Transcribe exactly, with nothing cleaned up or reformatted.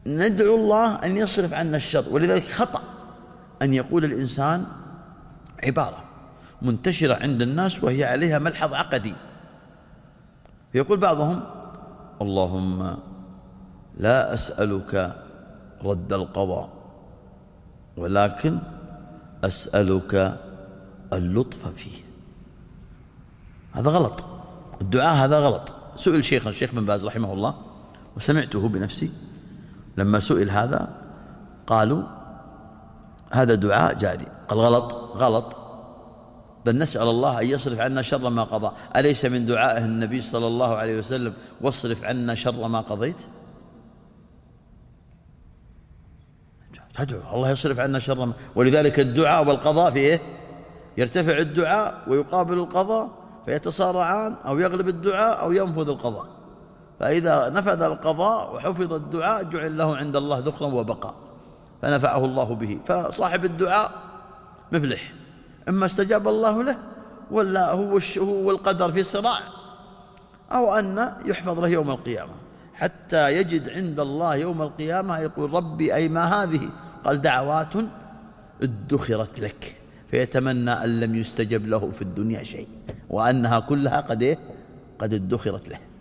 ندعو الله أن يصرف عنا الشر. ولذلك خطأ أن يقول الإنسان عبارة منتشرة عند الناس وهي عليها ملحظ عقدي، يقول بعضهم: اللهم لا أسألك رد القضاء ولكن أسألك اللطف فيه. هذا غلط، الدعاء هذا غلط. سئل شيخنا الشيخ بن باز رحمه الله وسمعته بنفسي لما سئل هذا، قالوا هذا دعاء جاري. قال غلط غلط، بل نسأل الله أن يصرف عنا شر ما قضى. أليس من دعائه النبي صلى الله عليه وسلم: واصرف عنا شر ما قضيت؟ تدعو الله يصرف عنا شر ما. ولذلك الدعاء والقضاء في إيه؟ يرتفع الدعاء ويقابل القضاء فيتصارعان، أو يغلب الدعاء أو ينفذ القضاء. فإذا نفذ القضاء وحفظ الدعاء جعل له عند الله ذخرا وبقاء، فنفعه الله به. فصاحب الدعاء مفلح، إما استجاب الله له ولا هو هو القدر في صراع، أو أن يحفظ له يوم القيامة حتى يجد عند الله يوم القيامة يقول: ربي أي ما هذه؟ قال: دعوات ادخرت لك، فيتمنى أن لم يستجب له في الدنيا شيء، وأنها كلها قد إيه؟ قد ادخرت له.